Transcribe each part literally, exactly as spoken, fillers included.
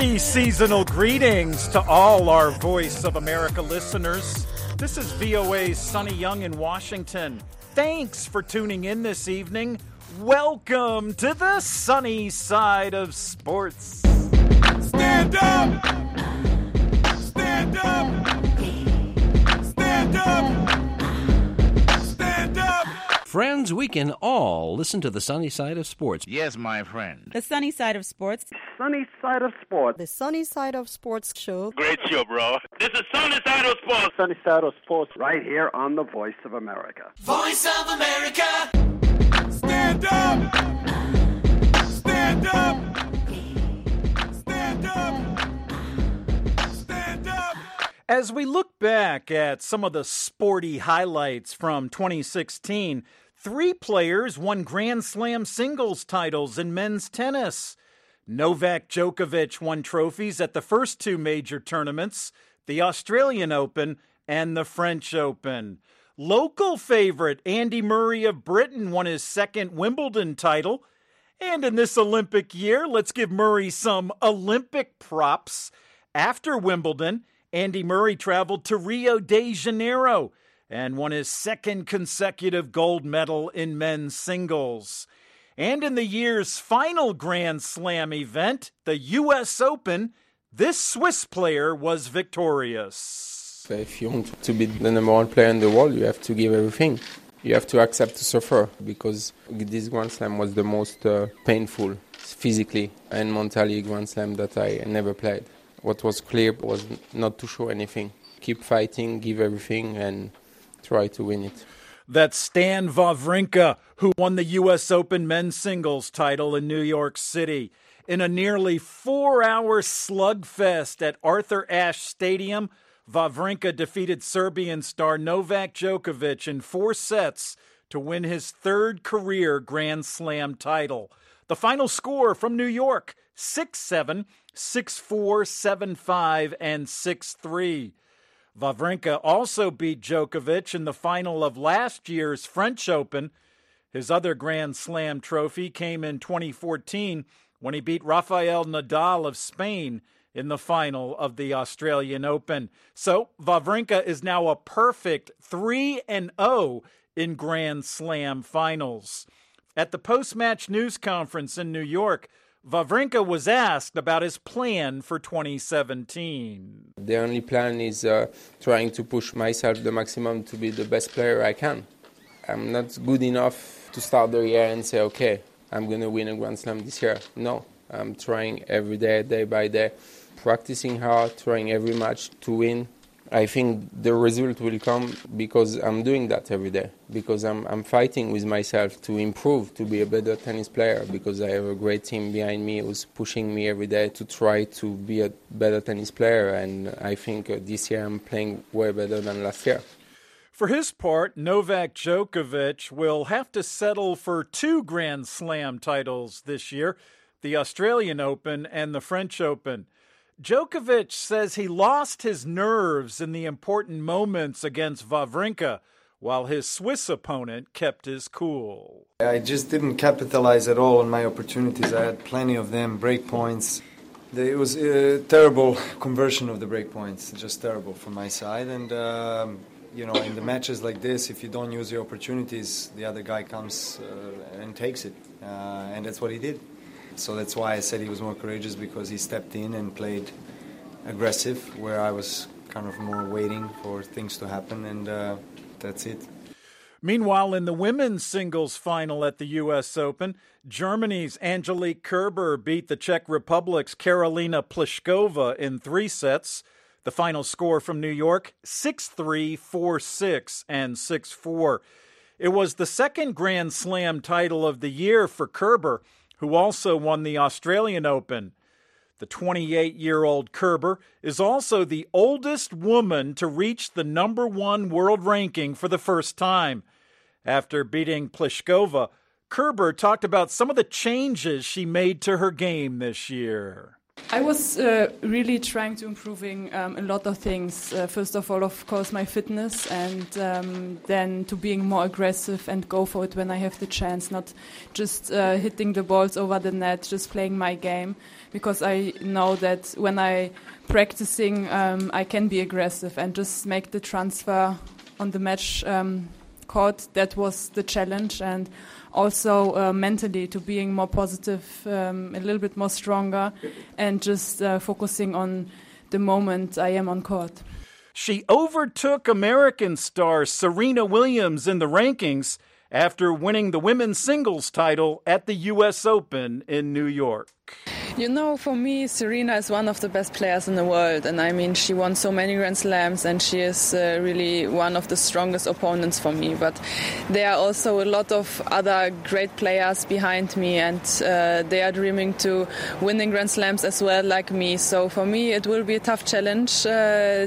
Hearty seasonal greetings to all our Voice of America listeners. This is V O A's Sonny Young in Washington. Thanks for tuning in this evening. Welcome to the sunny side of sports. Stand up! Stand up! Stand up! Stand up! Friends, we can all listen to the sunny side of sports. Yes, my friend. The sunny side of sports. Sunny side of sports. The sunny side of sports show. Great show, bro. This is Sunny Side of Sports. Sunny side of sports right here on the Voice of America. Voice of America! Stand up! Stand up! Stand up! Stand up! As we look back at some of the sporty highlights from twenty sixteen, three players won Grand Slam singles titles in men's tennis. Novak Djokovic won trophies at the first two major tournaments, the Australian Open and the French Open. Local favorite Andy Murray of Britain won his second Wimbledon title. And in this Olympic year, let's give Murray some Olympic props. After Wimbledon, Andy Murray traveled to Rio de Janeiro and won his second consecutive gold medal in men's singles. And in the year's final Grand Slam event, the U S Open, this Swiss player was victorious. If you want to be the number one player in the world, you have to give everything. You have to accept to suffer, because this Grand Slam was the most uh, painful, physically and mentally, Grand Slam that I never played. What was clear was not to show anything. Keep fighting, give everything, and try to win it. That's Stan Wawrinka, who won the U S Open men's singles title in New York City. In a nearly four-hour slugfest at Arthur Ashe Stadium, Wawrinka defeated Serbian star Novak Djokovic in four sets to win his third career Grand Slam title. The final score from New York, six seven, six four, seven five, and six three. Wawrinka also beat Djokovic in the final of last year's French Open. His other Grand Slam trophy came in twenty fourteen when he beat Rafael Nadal of Spain in the final of the Australian Open. So Wawrinka is now a perfect three and oh in Grand Slam finals. At the post-match news conference in New York, Wawrinka was asked about his plan for twenty seventeen. The only plan is uh, trying to push myself the maximum to be the best player I can. I'm not good enough to start the year and say, okay, I'm going to win a Grand Slam this year. No, I'm trying every day, day by day, practicing hard, trying every match to win. I think the result will come because I'm doing that every day, because I'm I'm fighting with myself to improve, to be a better tennis player, because I have a great team behind me who's pushing me every day to try to be a better tennis player, and I think uh, this year I'm playing way better than last year. For his part, Novak Djokovic will have to settle for two Grand Slam titles this year, the Australian Open and the French Open. Djokovic says he lost his nerves in the important moments against Wawrinka, while his Swiss opponent kept his cool. I just didn't capitalize at all on my opportunities. I had plenty of them, break points. It was a terrible conversion of the break points, just terrible from my side. And, um, you know, in the matches like this, if you don't use your opportunities, the other guy comes uh, and takes it. Uh, and that's what he did. So that's why I said he was more courageous, because he stepped in and played aggressive, where I was kind of more waiting for things to happen, and uh, that's it. Meanwhile, in the women's singles final at the U S Open, Germany's Angelique Kerber beat the Czech Republic's Karolina Pliskova in three sets. The final score from New York, six three, four six, and six four. It was the second Grand Slam title of the year for Kerber, who also won the Australian Open. The twenty-eight-year-old Kerber is also the oldest woman to reach the number one world ranking for the first time. After beating Pliskova, Kerber talked about some of the changes she made to her game this year. I was uh, really trying to improving um, a lot of things. Uh, first of all, of course, my fitness, and um, then to being more aggressive and go for it when I have the chance, not just uh, hitting the balls over the net, just playing my game. Because I know that when I practicing, um, I can be aggressive and just make the transfer on the match um, court. That was the challenge, and also uh, mentally to being more positive, um, a little bit more stronger, and just uh, focusing on the moment I am on court. She overtook American star Serena Williams in the rankings after winning the women's singles title at the U S Open in New York. You know, for me, Serena is one of the best players in the world. And I mean, she won so many Grand Slams, and she is uh, really one of the strongest opponents for me. But there are also a lot of other great players behind me, and uh, they are dreaming to winning Grand Slams as well, like me. So for me, it will be a tough challenge uh,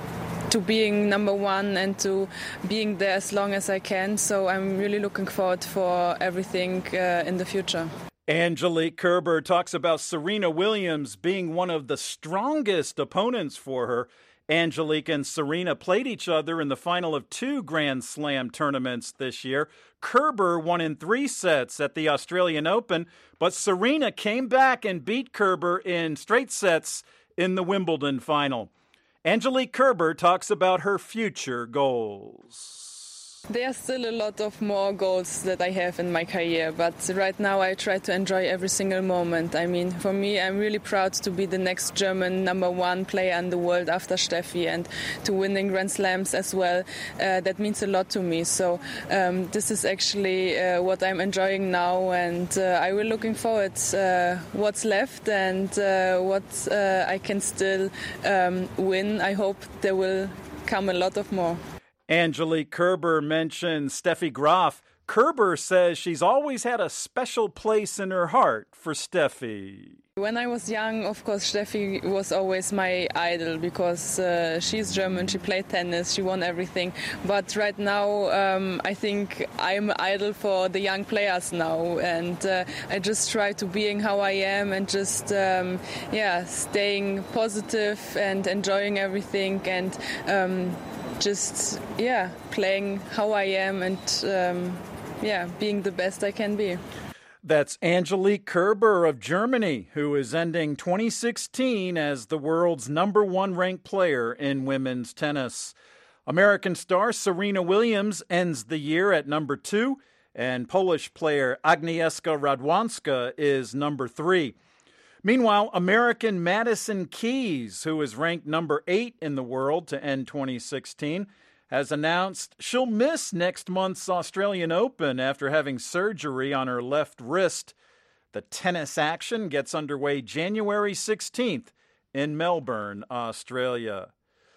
to being number one and to being there as long as I can. So I'm really looking forward for everything uh, in the future. Angelique Kerber talks about Serena Williams being one of the strongest opponents for her. Angelique and Serena played each other in the final of two Grand Slam tournaments this year. Kerber won in three sets at the Australian Open, but Serena came back and beat Kerber in straight sets in the Wimbledon final. Angelique Kerber talks about her future goals. There are still a lot of more goals that I have in my career, but right now I try to enjoy every single moment. I mean, for me, I'm really proud to be the next German number one player in the world after Steffi, and to winning Grand Slams as well. Uh, that means a lot to me. So um, this is actually uh, what I'm enjoying now, and uh, I will looking forward uh, what's left and uh, what uh, I can still um, win. I hope there will come a lot of more. Angelique Kerber mentioned Steffi Graf. Kerber says she's always had a special place in her heart for Steffi. When I was young, of course, Steffi was always my idol because uh, she's German, she played tennis, she won everything. But right now, um, I think I'm an idol for the young players now. And uh, I just try to being how I am and just, um, yeah, staying positive and enjoying everything and um, just, yeah, playing how I am and, um, yeah, being the best I can be. That's Angelique Kerber of Germany, who is ending twenty sixteen as the world's number one ranked player in women's tennis. American star Serena Williams ends the year at number two, and Polish player Agnieszka Radwanska is number three. Meanwhile, American Madison Keys, who is ranked number eight in the world to end twenty sixteen, has announced she'll miss next month's Australian Open after having surgery on her left wrist. The tennis action gets underway January sixteenth in Melbourne, Australia.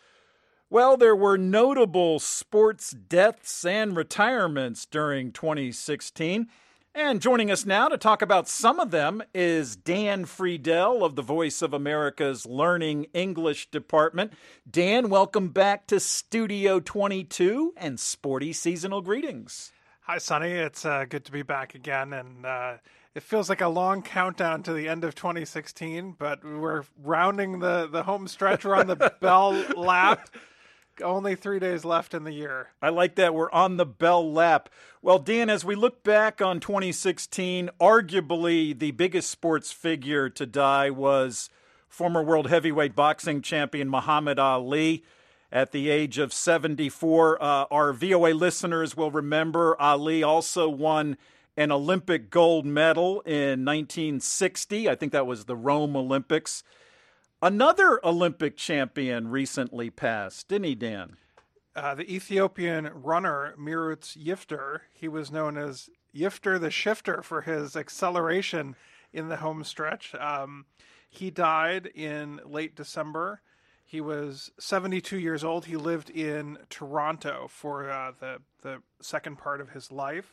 Well, there were notable sports deaths and retirements during twenty sixteen. And joining us now to talk about some of them is Dan Friedel of the Voice of America's Learning English Department. Dan, welcome back to Studio twenty-two and sporty seasonal greetings. Hi, Sonny. It's uh, good to be back again. And uh, it feels like a long countdown to the end of twenty sixteen, but we're rounding the, the home stretch. We're on the bell lap. Only three days left in the year. I like that. We're on the bell lap. Well, Dan, as we look back on twenty sixteen, arguably the biggest sports figure to die was former world heavyweight boxing champion Muhammad Ali at the age of seventy-four. Uh, our V O A listeners will remember Ali also won an Olympic gold medal in nineteen sixty. I think that was the Rome Olympics. Another Olympic champion recently passed, didn't he, Dan? Uh, the Ethiopian runner, Miruts Yifter. He was known as Yifter the Shifter for his acceleration in the home stretch. Um, he died in late December. He was seventy-two years old. He lived in Toronto for uh, the, the second part of his life.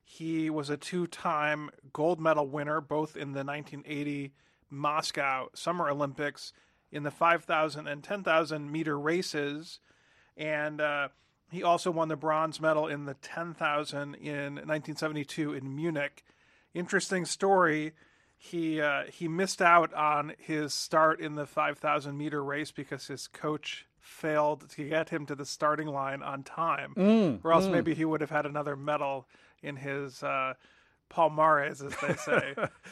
He was a two-time gold medal winner, both in the nineteen eighty Moscow Summer Olympics in the five thousand and ten thousand meter races. And uh, he also won the bronze medal in the ten thousand in nineteen seventy-two in Munich. Interesting story. he uh, he missed out on his start in the five thousand meter race because his coach failed to get him to the starting line on time, Mm, or else mm. maybe he would have had another medal in his uh, palmares, as they say.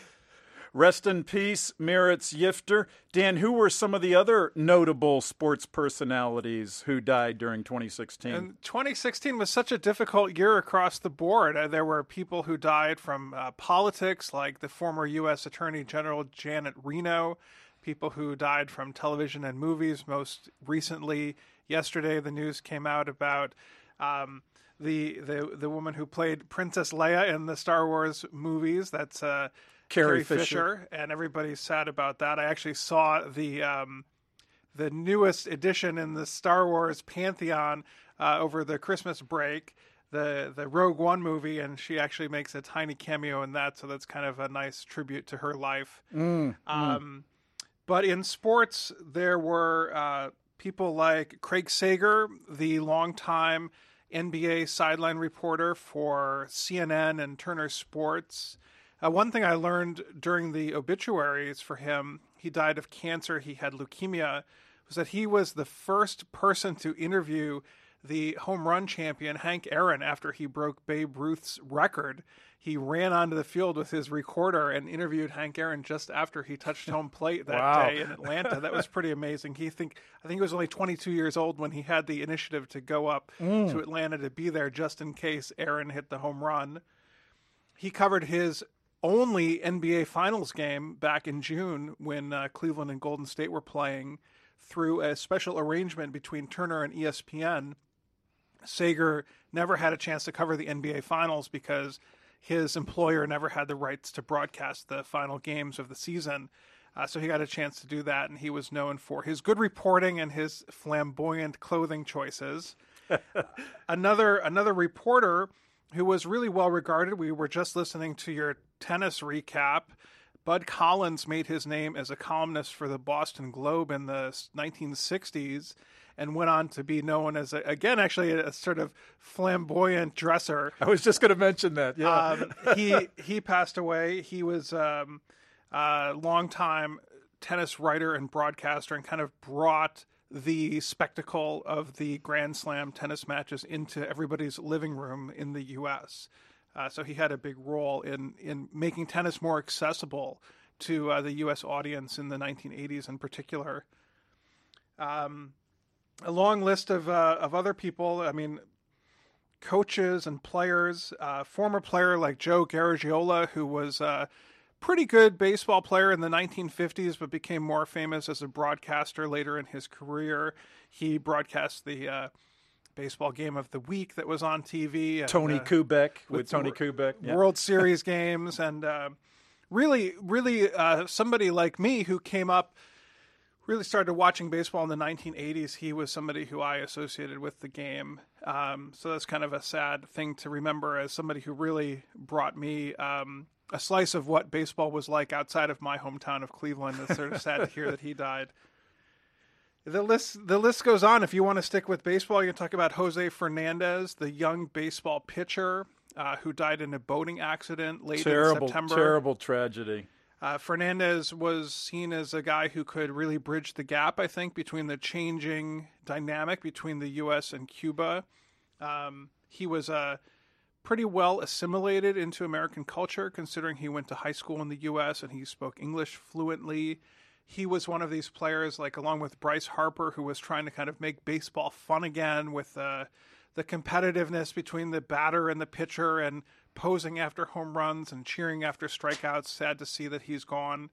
Rest in peace, Meretz Yifter. Dan, who were some of the other notable sports personalities who died during twenty sixteen? And twenty sixteen was such a difficult year across the board. Uh, there were people who died from uh, politics, like the former U S Attorney General Janet Reno, people who died from television and movies. Most recently, yesterday, the news came out about um, the, the the woman who played Princess Leia in the Star Wars movies. That's uh, Carrie Carrie Fisher. Fisher, and everybody's sad about that. I actually saw the um, the newest edition in the Star Wars pantheon uh, over the Christmas break, the the Rogue One movie, and she actually makes a tiny cameo in that, so that's kind of a nice tribute to her life. Mm, Um, but in sports, there were uh, people like Craig Sager, the longtime N B A sideline reporter for C N N and Turner Sports. Uh, one thing I learned during the obituaries for him, he died of cancer, he had leukemia, was that he was the first person to interview the home run champion, Hank Aaron, after he broke Babe Ruth's record. He ran onto the field with his recorder and interviewed Hank Aaron just after he touched home plate that Wow. day in Atlanta. That was pretty amazing. He think I think he was only twenty-two years old when he had the initiative to go up Mm. to Atlanta to be there just in case Aaron hit the home run. He covered his only N B A Finals game back in June when uh, Cleveland and Golden State were playing through a special arrangement between Turner and E S P N. Sager never had a chance to cover the N B A Finals because his employer never had the rights to broadcast the final games of the season. Uh, so he got a chance to do that, and he was known for his good reporting and his flamboyant clothing choices. another another reporter who was really well regarded, we were just listening to your tennis recap. Bud Collins made his name as a columnist for the Boston Globe in the nineteen sixties and went on to be known as, a, again, actually a, a sort of flamboyant dresser. I was just going to mention that, yeah. Um, he he passed away. He was um, a longtime tennis writer and broadcaster and kind of brought the spectacle of the Grand Slam tennis matches into everybody's living room in the U S Uh, so he had a big role in, in making tennis more accessible to uh, the U S audience in the nineteen eighties in particular. Um, a long list of uh, of other people. I mean, coaches and players. Uh, former player like Joe Garagiola, who was a pretty good baseball player in the nineteen fifties, but became more famous as a broadcaster later in his career. He broadcast the uh, baseball game of the week that was on T V. And, Tony uh, Kubek with, with Tony wor- Kubek. Yeah. World Series games, and uh, really, really uh, somebody like me who came up, really started watching baseball in the nineteen eighties. He was somebody who I associated with the game. Um, so that's kind of a sad thing to remember as somebody who really brought me um, a slice of what baseball was like outside of my hometown of Cleveland. It's sort of sad to hear that he died. The list the list goes on. If you want to stick with baseball, you can talk about Jose Fernandez, the young baseball pitcher uh, who died in a boating accident late terrible, in September. Terrible tragedy. Uh, Fernandez was seen as a guy who could really bridge the gap, I think, between the changing dynamic between the U S and Cuba. Um, he was uh, pretty well assimilated into American culture, considering he went to high school in the U S and he spoke English fluently. He was one of these players, like along with Bryce Harper, who was trying to kind of make baseball fun again with uh, the competitiveness between the batter and the pitcher and posing after home runs and cheering after strikeouts. Sad to see that he's gone.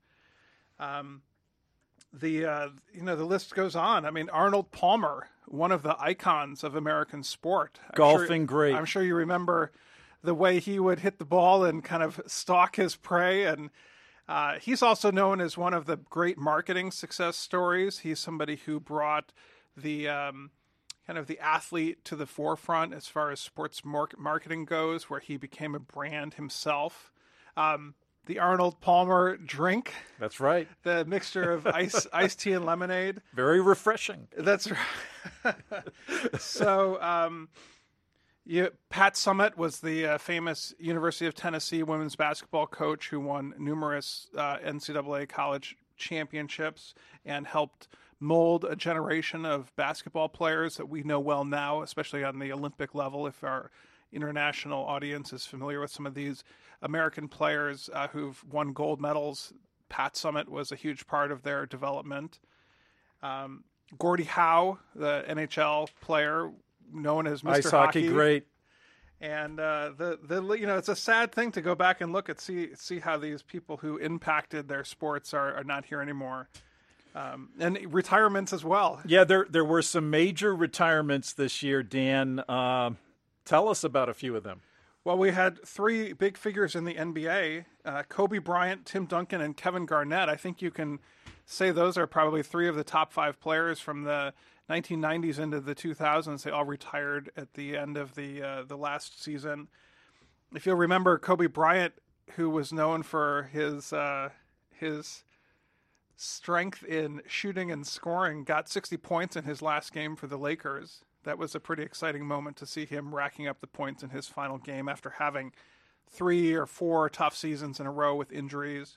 Um, the uh, you know the list goes on. I mean, Arnold Palmer, one of the icons of American sport, I'm Golfing sure, great. I'm sure you remember the way he would hit the ball and kind of stalk his prey. And uh, he's also known as one of the great marketing success stories. He's somebody who brought the um, kind of the athlete to the forefront as far as sports mar- marketing goes, where he became a brand himself. Um, the Arnold Palmer drink. That's right. The mixture of ice, iced tea and lemonade. Very refreshing. That's right. So, um, Yeah, Pat Summitt was the uh, famous University of Tennessee women's basketball coach who won numerous uh, N C double A college championships and helped mold a generation of basketball players that we know well now, especially on the Olympic level. If our international audience is familiar with some of these American players uh, who've won gold medals, Pat Summitt was a huge part of their development. Um, Gordie Howe, the N H L player, known as Mister Ice hockey, Hockey. great. And uh, the the you know it's a sad thing to go back and look at see see how these people who impacted their sports are, are not here anymore, um, and retirements as well. Yeah, there there were some major retirements this year, Dan. Uh, tell us about a few of them. Well, we had three big figures in the N B A: uh, Kobe Bryant, Tim Duncan, and Kevin Garnett. I think you can say those are probably three of the top five players from the nineteen nineties into the two thousands. They all retired at the end of the uh, the last season. If you'll remember, Kobe Bryant, who was known for his uh, his strength in shooting and scoring, got sixty points in his last game for the Lakers. That was a pretty exciting moment to see him racking up the points in his final game after having three or four tough seasons in a row with injuries.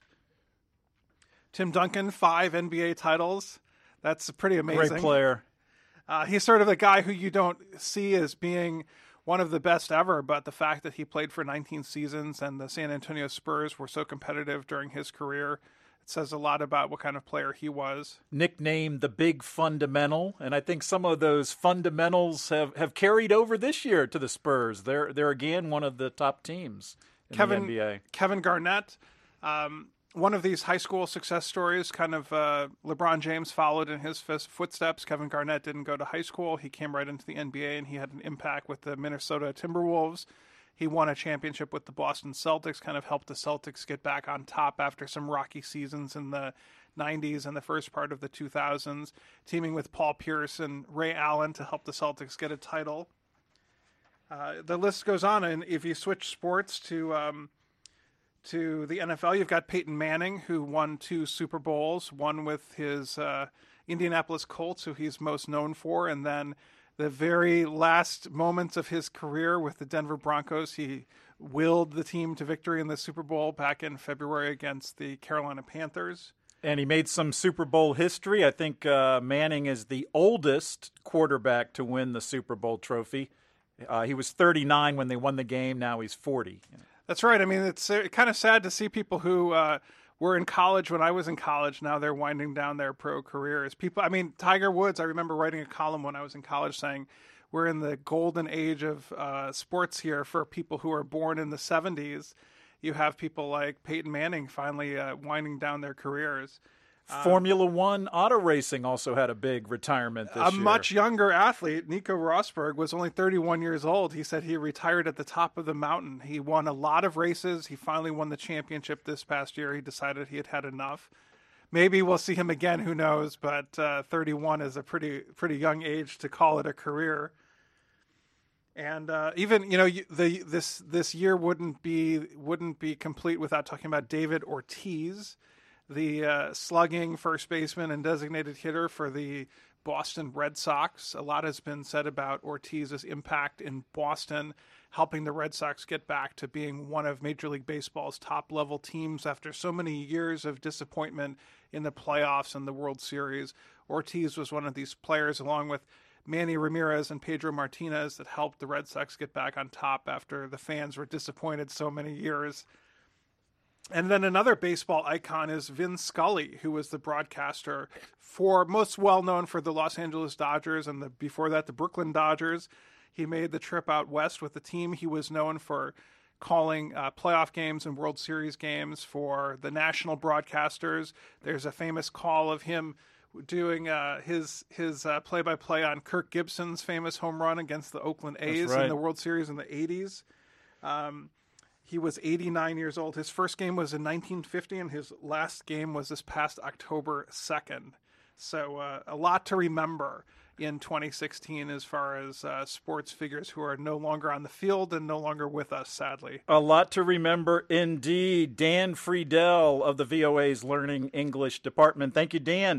Tim Duncan, five N B A titles. That's pretty amazing. Great player. Uh, he's sort of a guy who you don't see as being one of the best ever, but the fact that he played for nineteen seasons and the San Antonio Spurs were so competitive during his career, it says a lot about what kind of player he was. Nicknamed the Big Fundamental, and I think some of those fundamentals have, have carried over this year to the Spurs. They're they're again one of the top teams in Kevin, the N B A. Kevin Garnett, um, one of these high school success stories, kind of uh, LeBron James followed in his footsteps. Kevin Garnett didn't go to high school. He came right into the N B A, and he had an impact with the Minnesota Timberwolves. He won a championship with the Boston Celtics, kind of helped the Celtics get back on top after some rocky seasons in the nineties and the first part of the two thousands, teaming with Paul Pierce and Ray Allen to help the Celtics get a title. Uh, the list goes on, and if you switch sports to... Um, To the N F L, you've got Peyton Manning, who won two Super Bowls, one with his uh, Indianapolis Colts, who he's most known for, and then the very last moments of his career with the Denver Broncos, he willed the team to victory in the Super Bowl back in February against the Carolina Panthers. And he made some Super Bowl history. I think uh, Manning is the oldest quarterback to win the Super Bowl trophy. Uh, he was thirty-nine when they won the game. Now he's forty. That's right. I mean, it's uh, kind of sad to see people who uh, were in college when I was in college. Now they're winding down their pro careers. People, I mean, Tiger Woods, I remember writing a column when I was in college saying we're in the golden age of uh, sports here for people who are born in the seventies. You have people like Peyton Manning finally uh, winding down their careers. Formula One auto racing also had a big retirement this a year. A much younger athlete, Nico Rosberg, was only thirty-one years old. He said he retired at the top of the mountain. He won a lot of races. He finally won the championship this past year. He decided he had had enough. Maybe we'll see him again, who knows, but uh, thirty-one is a pretty pretty young age to call it a career. And uh, even, you know, the this this year wouldn't be wouldn't be complete without talking about David Ortiz, the uh, slugging first baseman and designated hitter for the Boston Red Sox. A lot has been said about Ortiz's impact in Boston, helping the Red Sox get back to being one of Major League Baseball's top-level teams after so many years of disappointment in the playoffs and the World Series. Ortiz was one of these players, along with Manny Ramirez and Pedro Martinez, that helped the Red Sox get back on top after the fans were disappointed so many years. And then another baseball icon is Vin Scully, who was the broadcaster for most well known for the Los Angeles Dodgers and the, before that the Brooklyn Dodgers. He made the trip out west with the team. He was known for calling uh, playoff games and World Series games for the national broadcasters. There's a famous call of him doing uh, his his uh, play-by-play on Kirk Gibson's famous home run against the Oakland A's right. in the World Series in the eighties. Um, He was eighty-nine years old. His first game was in nineteen fifty, and his last game was this past October second. So uh, a lot to remember in twenty sixteen as far as uh, sports figures who are no longer on the field and no longer with us, sadly. A lot to remember indeed. Dan Friedel of the V O A's Learning English Department. Thank you, Dan.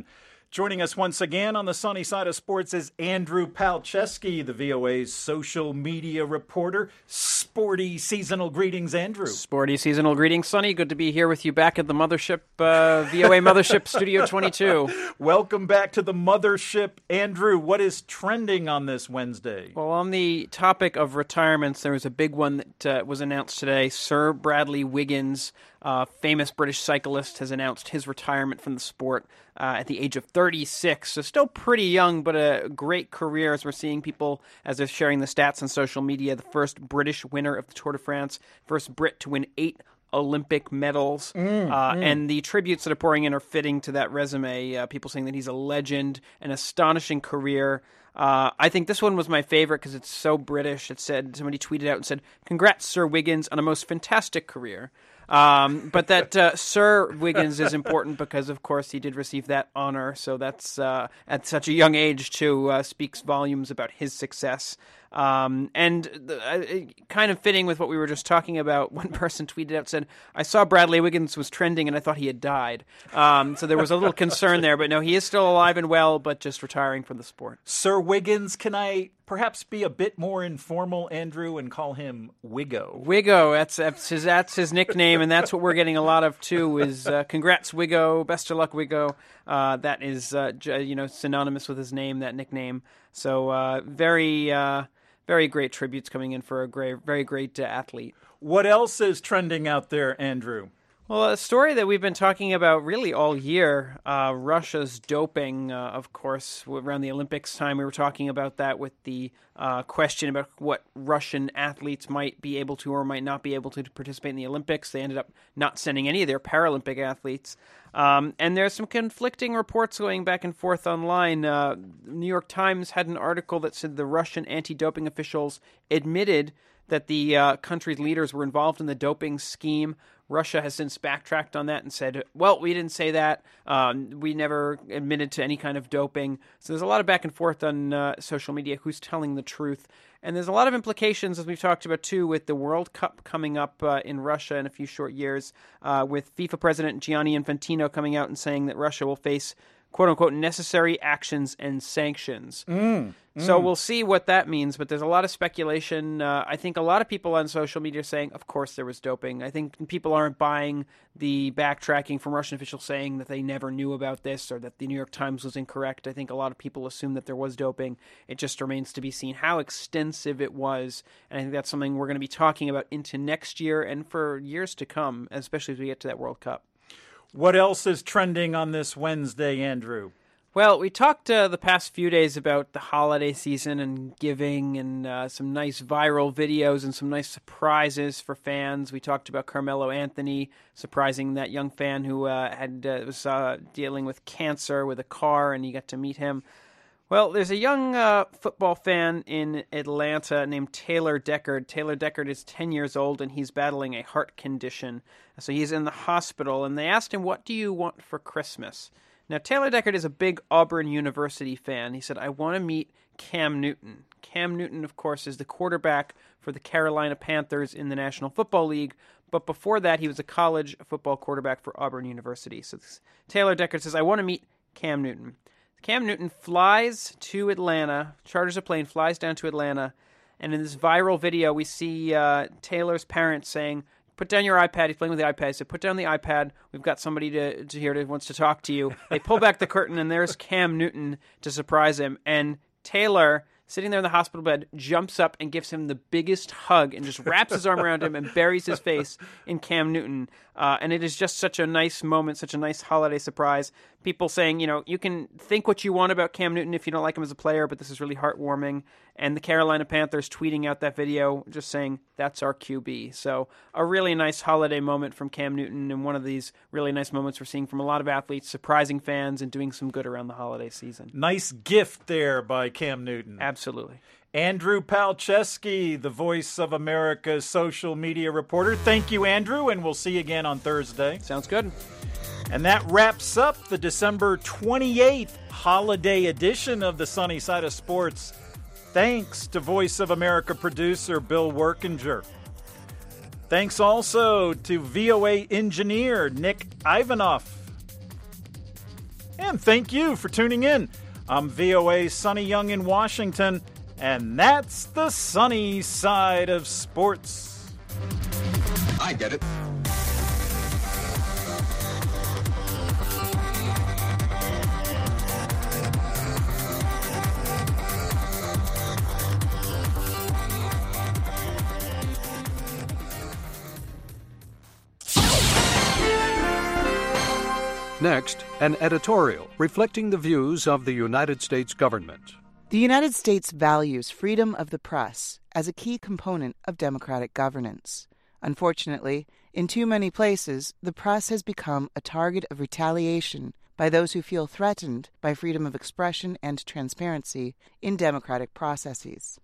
Joining us once again on the sunny side of sports is Andrew Palczewski, the V O A's social media reporter. Sporty seasonal greetings, Andrew. Sporty seasonal greetings, Sonny. Good to be here with you back at the mothership, uh, V O A Mothership Studio twenty-two. Welcome back to the mothership, Andrew. What is trending on this Wednesday? Well, on the topic of retirements, there was a big one that uh, was announced today. Sir Bradley Wiggins, uh, famous British cyclist, has announced his retirement from the sport uh, at the age of thirty-six. So still pretty young, but a great career, as we're seeing people, as they're sharing the stats on social media. The first British winner of the Tour de France, first Brit to win eight Olympic medals, mm, uh, mm. and the tributes that are pouring in are fitting to that resume. Uh, people saying that he's a legend, an astonishing career. Uh, I think this one was my favorite because it's so British. It said, somebody tweeted out and said, "Congrats, Sir Wiggins, on a most fantastic career." Um, but that uh, Sir Wiggins is important because, of course, he did receive that honor. So that's uh, at such a young age, too, uh, speaks volumes about his success. Um, and the, uh, kind of fitting with what we were just talking about, one person tweeted out, said, "I saw Bradley Wiggins was trending and I thought he had died." Um, so there was a little concern there, but no, he is still alive and well, but just retiring from the sport. Sir Wiggins, can I perhaps be a bit more informal, Andrew, and call him Wiggo? Wiggo, that's, that's, his, that's his nickname, and that's what we're getting a lot of, too, is uh, congrats, Wiggo, best of luck, Wiggo. Uh, that is, uh, you know, synonymous with his name, that nickname. So uh, very... Uh, Very great tributes coming in for a great, very great uh, athlete. What else is trending out there, Andrew? Well, a story that we've been talking about really all year, uh, Russia's doping, uh, of course, around the Olympics time. We were talking about that with the uh, question about what Russian athletes might be able to or might not be able to, to participate in the Olympics. They ended up not sending any of their Paralympic athletes. Um, and there's some conflicting reports going back and forth online. Uh, New York Times had an article that said the Russian anti-doping officials admitted that the uh, country's leaders were involved in the doping scheme. Russia has since backtracked on that and said, well, we didn't say that. Um, we never admitted to any kind of doping. So there's a lot of back and forth on uh, social media who's telling the truth. And there's a lot of implications, as we've talked about, too, with the World Cup coming up uh, in Russia in a few short years, uh, with FIFA President Gianni Infantino coming out and saying that Russia will face, quote-unquote, necessary actions and sanctions. Mm, mm. So we'll see what that means, but there's a lot of speculation. Uh, I think a lot of people on social media are saying, of course there was doping. I think people aren't buying the backtracking from Russian officials saying that they never knew about this or that the New York Times was incorrect. I think a lot of people assume that there was doping. It just remains to be seen how extensive it was, and I think that's something we're going to be talking about into next year and for years to come, especially as we get to that World Cup. What else is trending on this Wednesday, Andrew? Well, we talked uh, the past few days about the holiday season and giving and uh, some nice viral videos and some nice surprises for fans. We talked about Carmelo Anthony surprising that young fan who uh, had uh, was uh, dealing with cancer with a car, and you got to meet him. Well, there's a young uh, football fan in Atlanta named Taylor Deckard. Taylor Deckard is ten years old, and he's battling a heart condition. So he's in the hospital, and they asked him, "What do you want for Christmas?" Now, Taylor Deckard is a big Auburn University fan. He said, "I want to meet Cam Newton." Cam Newton, of course, is the quarterback for the Carolina Panthers in the National Football League. But before that, he was a college football quarterback for Auburn University. So this, Taylor Deckard says, "I want to meet Cam Newton." Cam Newton flies to Atlanta, charters a plane, flies down to Atlanta, and in this viral video, we see uh, Taylor's parents saying, "Put down your iPad." He's playing with the iPad. He said, "Put down the iPad. We've got somebody to, to here that wants to talk to you." They pull back the curtain, and there's Cam Newton to surprise him. And Taylor, sitting there in the hospital bed, jumps up and gives him the biggest hug and just wraps his arm around him and buries his face in Cam Newton. Uh, and it is just such a nice moment, such a nice holiday surprise. People saying, you know, you can think what you want about Cam Newton if you don't like him as a player, but this is really heartwarming. And the Carolina Panthers tweeting out that video just saying, "That's our Q B." So a really nice holiday moment from Cam Newton, and one of these really nice moments we're seeing from a lot of athletes, surprising fans and doing some good around the holiday season. Nice gift there by Cam Newton. Absolutely. Andrew Palczewski, the Voice of America's social media reporter. Thank you, Andrew, and we'll see you again on Thursday. Sounds good. And that wraps up the December twenty-eighth holiday edition of the Sunny Side of Sports. Thanks to Voice of America producer Bill Workinger. Thanks also to V O A engineer Nick Ivanoff. And thank you for tuning in. I'm V O A's Sonny Young in Washington, and that's the sunny side of sports. I get it. Next, an editorial reflecting the views of the United States government. The United States values freedom of the press as a key component of democratic governance. Unfortunately, in too many places, the press has become a target of retaliation by those who feel threatened by freedom of expression and transparency in democratic processes.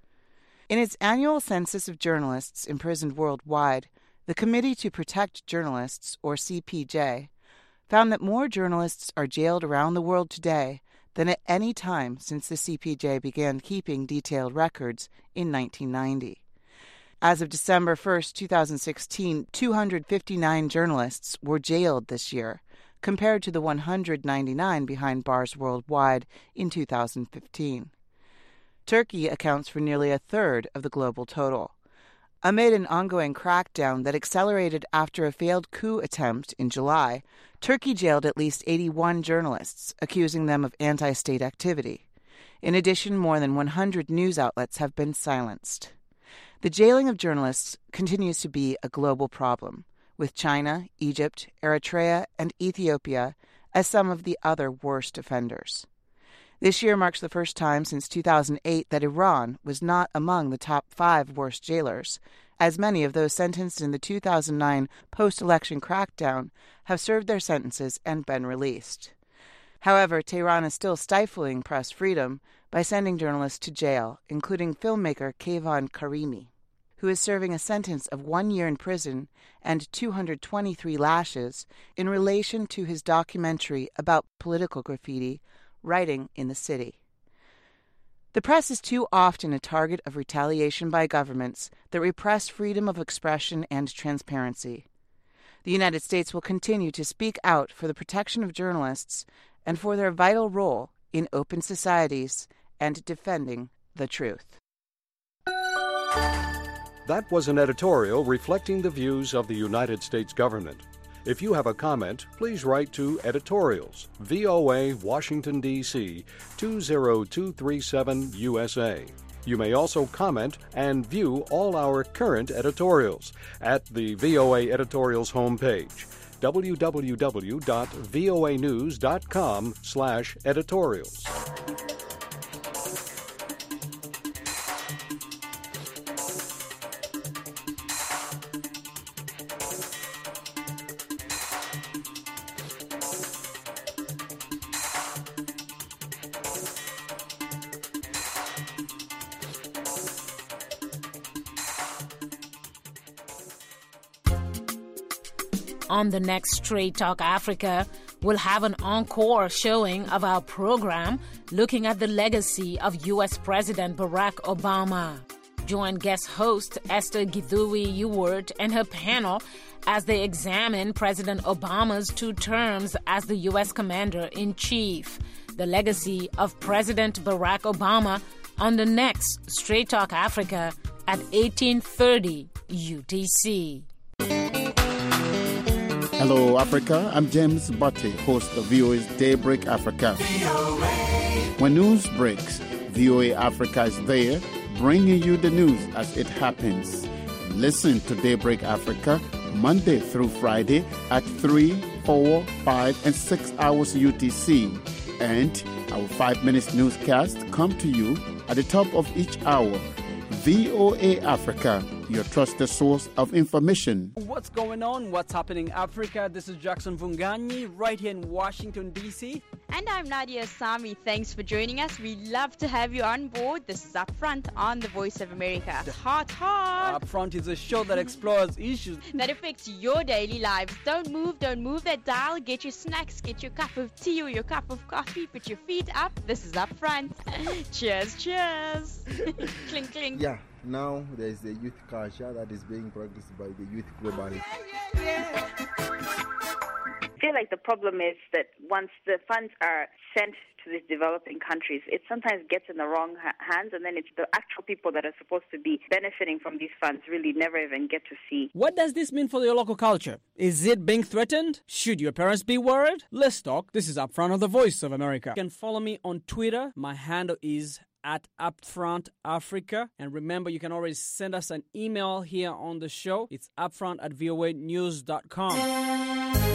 In its annual census of journalists imprisoned worldwide, the Committee to Protect Journalists, or C P J, found that more journalists are jailed around the world today than at any time since the C P J began keeping detailed records in nineteen ninety. As of December first, twenty sixteen, two hundred fifty-nine journalists were jailed this year, compared to the one hundred ninety-nine behind bars worldwide in two thousand fifteen. Turkey accounts for nearly a third of the global total. Amid an ongoing crackdown that accelerated after a failed coup attempt in July, Turkey jailed at least eighty-one journalists, accusing them of anti-state activity. In addition, more than one hundred news outlets have been silenced. The jailing of journalists continues to be a global problem, with China, Egypt, Eritrea, and Ethiopia as some of the other worst offenders. This year marks the first time since two thousand eight that Iran was not among the top five worst jailers, as many of those sentenced in the two thousand nine post-election crackdown have served their sentences and been released. However, Tehran is still stifling press freedom by sending journalists to jail, including filmmaker Keyvan Karimi, who is serving a sentence of one year in prison and two hundred twenty-three lashes in relation to his documentary about political graffiti, Writing in the City. The press is too often a target of retaliation by governments that repress freedom of expression and transparency. The United States will continue to speak out for the protection of journalists and for their vital role in open societies and defending the truth. That was an editorial reflecting the views of the United States government. If you have a comment, please write to Editorials, V O A, Washington, D C two zero two three seven U S A. You may also comment and view all our current editorials at the V O A Editorials homepage, w w w dot voa news dot com slash editorials. On the next Straight Talk Africa, we'll have an encore showing of our program looking at the legacy of U S President Barack Obama. Join guest host Esther Githui Ewart and her panel as they examine President Obama's two terms as the U S Commander-in-Chief, the legacy of President Barack Obama on the next Straight Talk Africa at eighteen thirty U T C. Hello, Africa. I'm James Butte, host of V O A's Daybreak Africa. When news breaks, V O A Africa is there, bringing you the news as it happens. Listen to Daybreak Africa Monday through Friday at three, four, five, and six hours U T C. And our five minutes newscast come to you at the top of each hour. V O A Africa, your trusted source of information. What's going on? What's happening in Africa? This is Jackson Vunganyi right here in Washington, D C. And I'm Nadia Sami. Thanks for joining us. We love to have you on board. This is Upfront on the Voice of America. Hot, hot. Upfront is a show that explores issues that affects your daily lives. Don't move, don't move that dial. Get your snacks, get your cup of tea or your cup of coffee. Put your feet up. This is Upfront. Cheers, cheers. Clink, clink. Yeah, now there's the youth culture that is being practiced by the youth globally. Feel like the problem is that once the funds are sent to these developing countries, it sometimes gets in the wrong ha- hands, and then it's the actual people that are supposed to be benefiting from these funds really never even get to see. What does this mean for your local culture? Is it being threatened? Should your parents be worried? Let's talk. This is Upfront of the Voice of America. You can follow me on Twitter. My handle is at Upfront Africa. And remember, you can always send us an email here on the show. It's upfront at voa news dot com.